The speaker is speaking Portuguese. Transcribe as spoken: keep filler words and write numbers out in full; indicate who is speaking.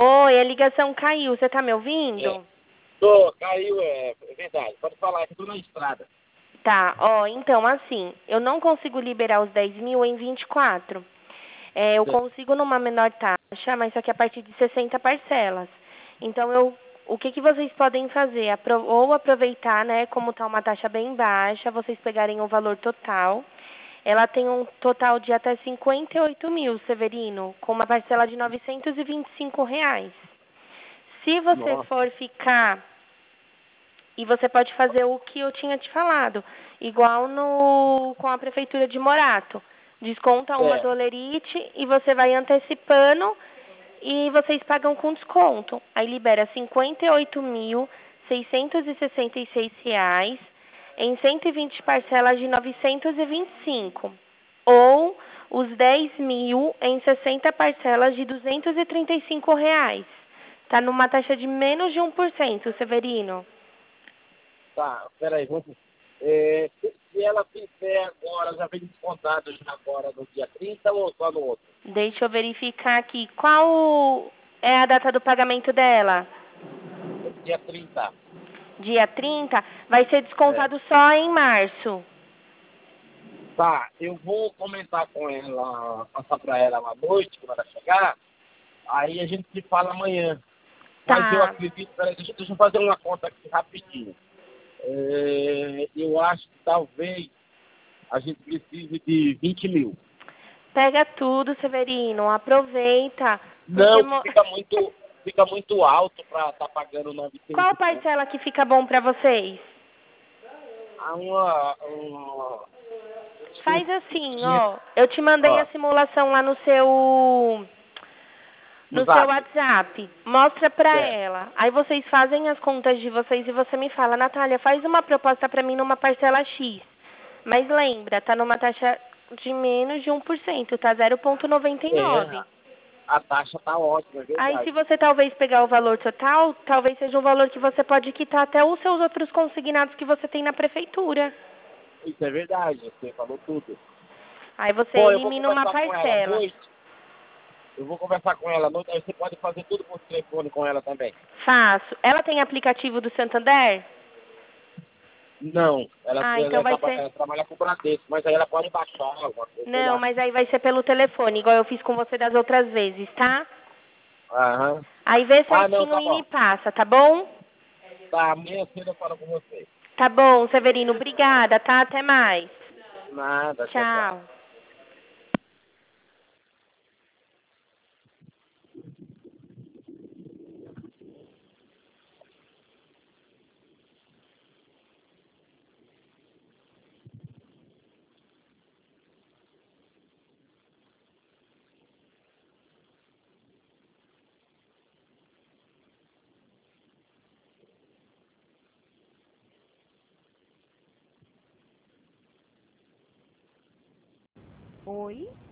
Speaker 1: Oi, a ligação caiu. Você tá me
Speaker 2: É.
Speaker 1: ouvindo?
Speaker 2: Tô, caiu, é, é verdade. Pode falar, que eu tô na estrada.
Speaker 1: Tá, ó, então, assim, eu não consigo liberar os dez mil em vinte e quatro. É, eu
Speaker 2: Certo.
Speaker 1: consigo numa menor taxa, mas só que a partir de sessenta parcelas. Então, eu, o que, que vocês podem fazer? Apro ou aproveitar, né, como tá uma taxa bem baixa, vocês pegarem o valor total. Ela tem um total de até cinquenta e oito mil, Severino, com uma parcela de novecentos e vinte e cinco reais. Se você
Speaker 2: Nossa.
Speaker 1: for ficar, e você pode fazer o que eu tinha te falado, igual no com a prefeitura de Morato. Desconta uma
Speaker 2: É.
Speaker 1: dolerite e você vai antecipando e vocês pagam com desconto. Aí libera cinquenta e oito mil seiscentos e sessenta e seis reais em cento e vinte parcelas de novecentos e vinte e cinco. Ou os dez mil em sessenta parcelas de duzentos e trinta e cinco reais. Tá numa taxa de menos de um por cento, Severino.
Speaker 2: Tá, peraí, vamos. É, se, se ela fizer agora, já vem descontado já agora no dia trinta ou só no outro?
Speaker 1: Deixa eu verificar aqui. Qual é a data do pagamento dela?
Speaker 2: No dia trinta.
Speaker 1: Dia trinta. Vai ser
Speaker 2: É.
Speaker 1: descontado só em março.
Speaker 2: Tá, eu vou comentar com ela, passar pra ela à noite, quando ela chegar. Aí a gente se fala amanhã. Mas eu
Speaker 1: Tá.
Speaker 2: acredito, peraí, deixa, deixa eu fazer uma conta aqui rapidinho. É, eu acho que talvez a gente precise de vinte mil.
Speaker 1: Pega tudo, Severino. Aproveita. Porque
Speaker 2: Não, que
Speaker 1: mo-
Speaker 2: fica muito, fica muito alto para estar tá pagando
Speaker 1: qual
Speaker 2: novecentos e pouco.
Speaker 1: parcela que fica bom pra vocês?
Speaker 2: Há uma, uma
Speaker 1: Faz assim,
Speaker 2: quinhentos,
Speaker 1: ó. Eu te mandei a
Speaker 2: ó,
Speaker 1: simulação lá no seu
Speaker 2: no
Speaker 1: no seu
Speaker 2: zap.
Speaker 1: WhatsApp. Mostra pra
Speaker 2: É,
Speaker 1: ela. Aí vocês fazem as contas de vocês e você me fala, Natália, faz uma proposta pra mim numa parcela X. Mas lembra, tá numa taxa de menos de um por cento, tá zero vírgula noventa e
Speaker 2: é,
Speaker 1: nove.
Speaker 2: a taxa tá ótima, é
Speaker 1: Aí se
Speaker 2: verdade.
Speaker 1: você talvez pegar o valor total, talvez seja um valor que você pode quitar até os seus outros consignados que você tem na prefeitura.
Speaker 2: Isso é verdade, você falou tudo.
Speaker 1: Aí você
Speaker 2: Bom, eu vou
Speaker 1: elimina uma
Speaker 2: conversar com ela à
Speaker 1: parcela.
Speaker 2: noite. Eu vou conversar com ela à noite, aí você pode fazer tudo por telefone com ela também.
Speaker 1: Faço. Ela tem aplicativo do Santander?
Speaker 2: Não, ela,
Speaker 1: Ah, então
Speaker 2: ela,
Speaker 1: vai
Speaker 2: traba-
Speaker 1: ser.
Speaker 2: ela trabalha com o Bradesco, mas aí ela pode baixar alguma coisa, sei
Speaker 1: Não,
Speaker 2: lá.
Speaker 1: mas aí vai ser pelo telefone, igual eu fiz com você das outras vezes, tá?
Speaker 2: Aham.
Speaker 1: Aí vê
Speaker 2: Ah, não,
Speaker 1: certinho
Speaker 2: tá
Speaker 1: e me
Speaker 2: bom.
Speaker 1: passa, tá bom?
Speaker 2: Tá, amanhã cedo eu falo com você.
Speaker 1: Tá bom, Severino. Obrigada, tá? Até mais.
Speaker 2: Nada, tchau, tchau.
Speaker 1: Tchau. Oi?